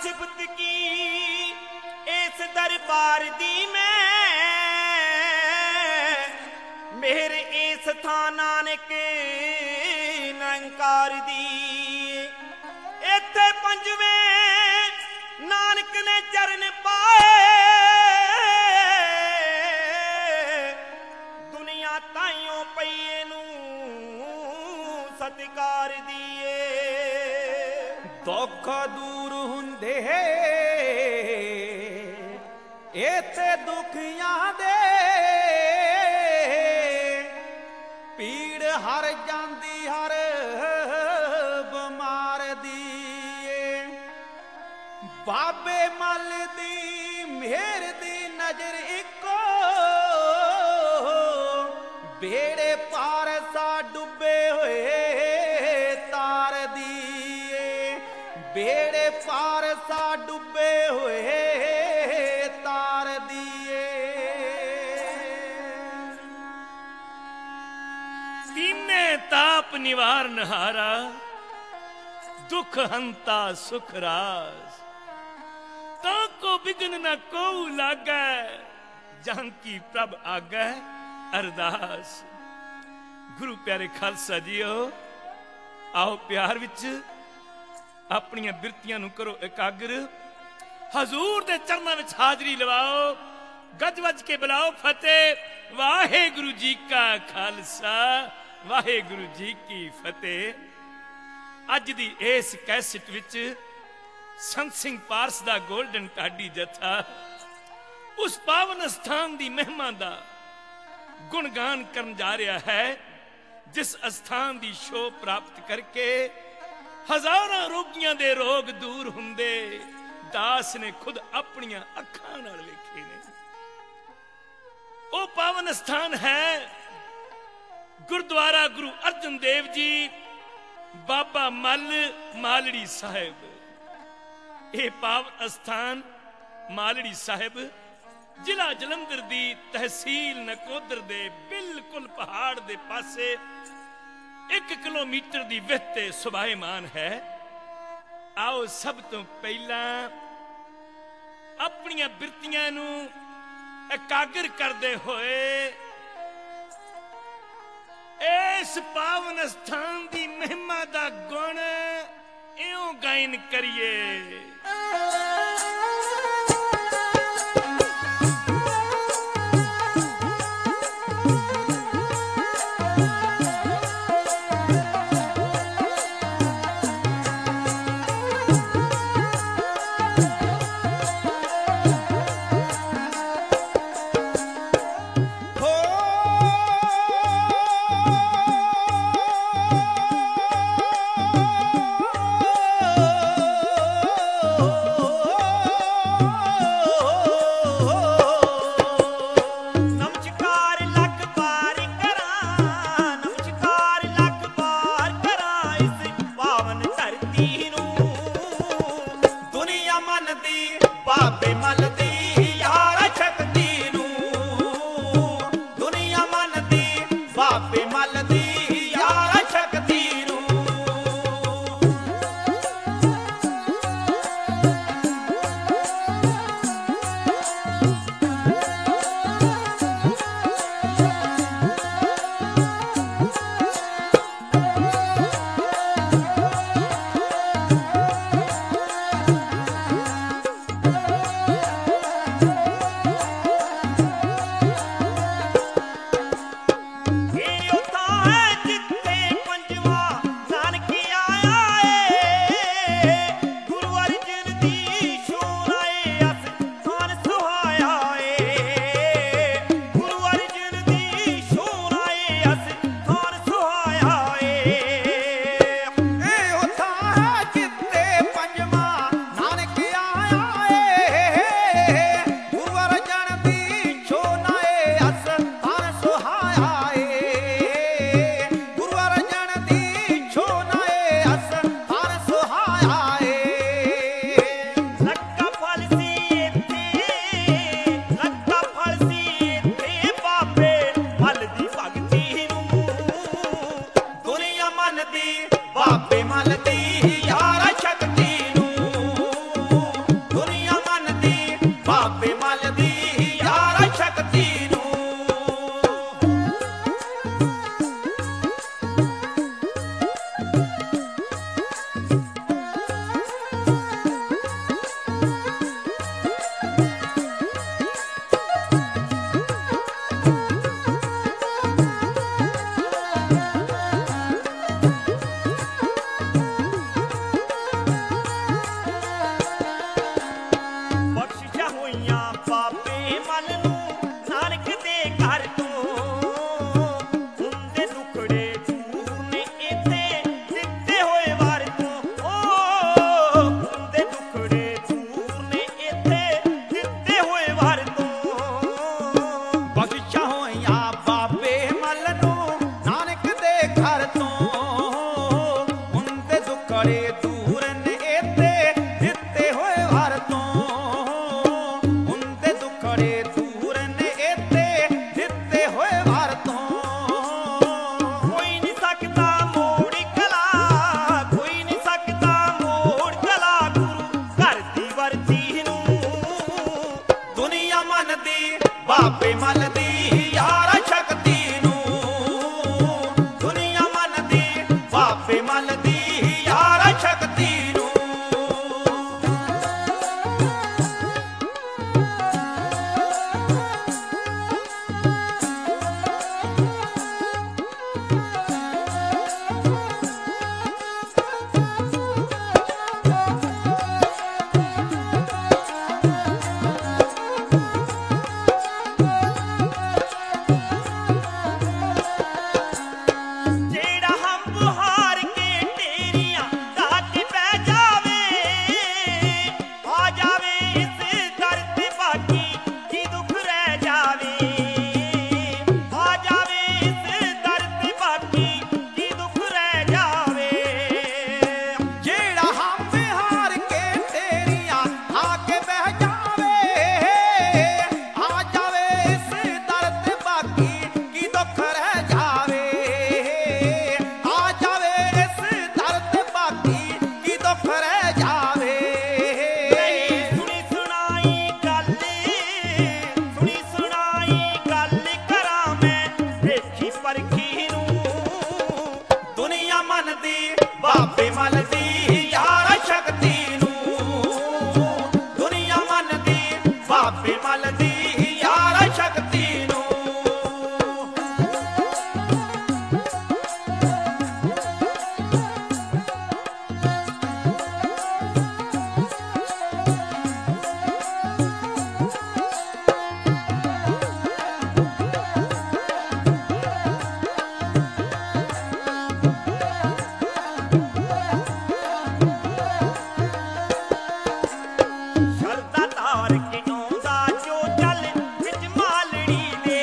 सिफत की इस दरबार दी मैं मेरे इस थान नानक नंकार दी इत्थे पंजवें नानक ने चरण पाए दुनिया ताइयों पईए नूं सत्कार दिए दुख दूर हुंदे इत्थे दुखियां दे पीड़ हर जांदी हर बिमार दी बाबे मल दी मेहर दी नजर इको बेड़े पार सा डुबे होए तार दिए बेड़े पार सा डुबे होए तार दिए तीने ताप निवारण हारा दुख हंता सुख रास ताको बिघन न को लागै जानकी प्रभ आगै अरदास गुरु प्यारे खालसा जीओ आओ प्यार विच अपनियां बिरतियां नूं करो एकाग्र हजूर दे चरनां विच हाजरी लवाओ गज वज के बुलाओ फतेह वाहेगुरु जी का खालसा वाहेगुरु जी की फतेह। अज दी इस कैसेट विच संत सिंह पारस दा गोल्डन टाडी जथा उस पावन स्थान दी महिमा दा गुणगान करन जा रहा है जिस स्थान दी शो प्राप्त करके हजारां रोगियां दे रोग दूर हुंदे दास ने खुद अपनियां अखां नाल वेखे ने। ओ पावन स्थान है गुरुद्वारा गुरु अर्जन देव जी बाबा मल मालड़ी साहिब। यह पावन स्थान मालड़ी साहिब जिला जलंधर दी तहसील नकोदर दे बिल्कुल पहाड़ दे पासे 1 किलोमीटर दी विहते सुभाएमान है। आओ सब तो पहला अपनियां बिरतियां नूं एकाग्र करदे होए इस पावन स्थान दी महिमा दा गुण इउं गायन करिए। बाबे मल दी यार शक्ति नूं ਦੁਖੜੇ ਦੂਰ ਨੇ ਇੱਥੇ ਦਿੱਤੇ ਹੋਏ ਵਰ ਤੋਂ ਹੁੰਦੇ ਦੁਖੜੇ ਦੂਰ ਨੇ ਇੱਥੇ ਦਿੱਤੇ ਹੋਏ ਵਰ ਤੋਂ ਕੋਈ ਨਹੀਂ ਸਕਦਾ ਮੋੜ ਕਲਾ ਕੋਈ ਨਹੀਂ ਸਕਦਾ ਮੋੜ ਕਲਾ ਗੁਰੂ ਘਰ ਦੀ ਵਰਤੀ ਨੂੰ ਦੁਨੀਆ ਮੰਨਦੀ ਬਾਬੇ ਮੱਲਦੀ ਯਾਰਾ ਸ਼ਕਤੀ ਨੂੰ ਦੁਨੀਆ ਮੰਨਦੀ ਬਾਬੇ ਮੱਲਦੀ ਯਾਰਾ ਸ਼ਕਤੀ ਨੂੰ ਜਿਹੜਾ ਹੰਬ ਹਾਰ ਕੇ ਢੇਰੀਆਂ ਢਾਹ ਕੇ ਬਹਿ ਜਾਵੇ ਆ ਜਾਵੇ ਇਸ ਦਰ ਤੇ ਬਾਕੀ ਕੀ ਦੁੱਖ ਰਹਿ ਜਾਵੇ ਆ ਜਾਵੇ ਇਸ ਦਰ ਤੇ ਬਾਕੀ ਕੀ ਦੁੱਖ ਰਹਿ ਜਾਵੇ ਜਿਹੜਾ ਹੰਬ ਹਾਰ ਕੇ ਤੇਰੀਆਂ ਆ ਕੇ ਬਹਿ ਜਾਵੇ ਆ ਜਾਵੇ ਇਸ ਦਰ ਤੇ ਬਾਕੀ ਕੀ ਦੁੱਖ ਰਹਿ ਜਾਵੇ ਆ ਜਾਵੇ ਇਸ ਦਰ ਤੇ ਬਾਕੀ ਕੀ ਦੁੱਖ ਰਹਿ ਜਾਵੇ ਸੁਣੀ ਸੁਣਾਈ ਗੱਲ ਕਰਾਂ ਮੈਂ ਵੇਖੀ ਪਰਖੀ ਨੂੰ ਦੁਨੀਆ ਮੰਨਦੀ ਬਾਬੇ ਮੱਲਦੀ ਯਾਰਾ ਸ਼ਕਤੀ ਨੂੰ ਦੁਨੀਆ ਮੰਨਦੀ ਬਾਬੇ ਮੱਲਦੀ ਯਾਰਾ ਸ਼ਕਤੀ ਨੂੰ ਸ਼ਰਦਾ ਧਾਰ ਕੇ ਆਉਂਦਾ ਜੋ ਚੱਲ ਵਿੱਚ ਮਾਲੜੀ ਦੇ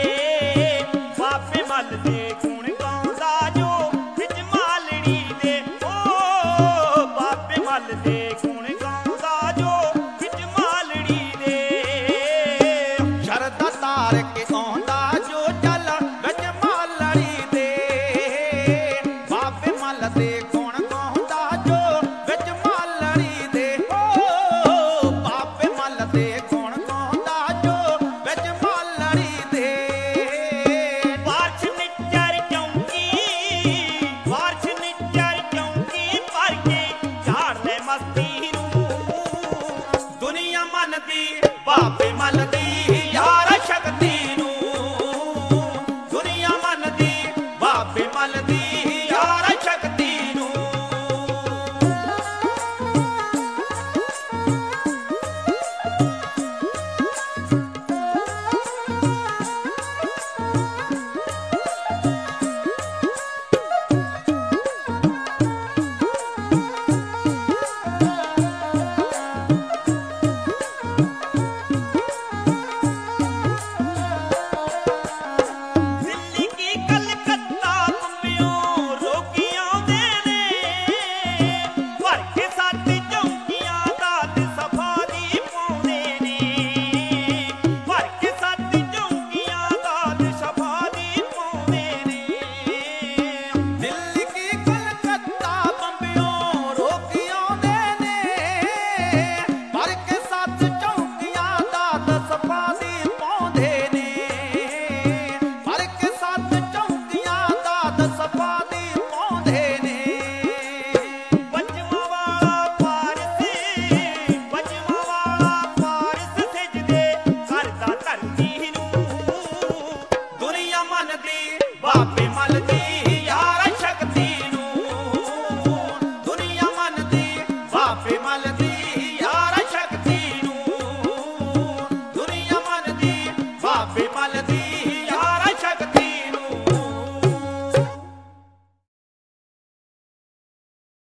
ਬਾਬੇ ਮੱਲ ਦੇ ਗੁਣ ਗਾਉਂਦਾ ਜੋ ਵਿੱਚ ਮਾਲੜੀ ਦੇ ਓ ਬਾਬੇ ਮੱਲ ਦੇ ਗੁਣ